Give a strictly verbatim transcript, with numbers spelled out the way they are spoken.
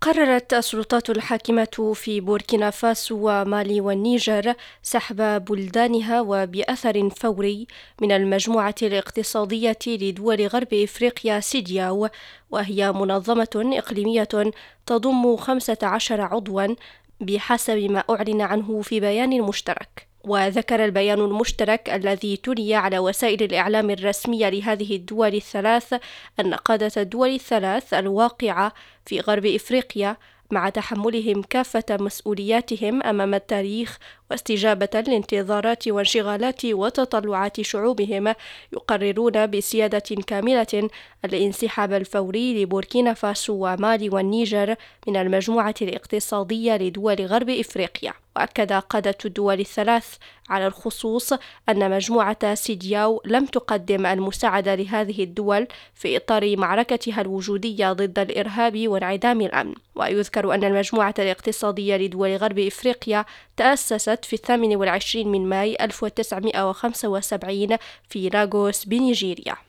قررت السلطات الحاكمة في بوركينا فاسو ومالي والنيجر سحب بلدانها وبأثر فوري من المجموعة الاقتصادية لدول غرب إفريقيا سيدياو، وهي منظمة إقليمية تضم خمسة عشر عضوا بحسب ما أعلن عنه في بيان مشترك. وذكر البيان المشترك الذي تلي على وسائل الإعلام الرسمية لهذه الدول الثلاث أن قادة الدول الثلاث الواقعة في غرب إفريقيا، مع تحملهم كافة مسؤولياتهم أمام التاريخ واستجابة لانتظارات وانشغالات وتطلعات شعوبهم، يقررون بسيادة كاملة الانسحاب الفوري لبوركينا فاسو ومالي والنيجر من المجموعة الاقتصادية لدول غرب إفريقيا. وأكد قادة الدول الثلاث على الخصوص أن مجموعة سيدياو لم تقدم المساعدة لهذه الدول في إطار معركتها الوجودية ضد الإرهاب وانعدام الأمن. ويذكر أن المجموعة الاقتصادية لدول غرب إفريقيا تأسست في الثامن والعشرين من ماي ألف وتسعمائة وخمسة وسبعين في لاغوس بنيجيريا.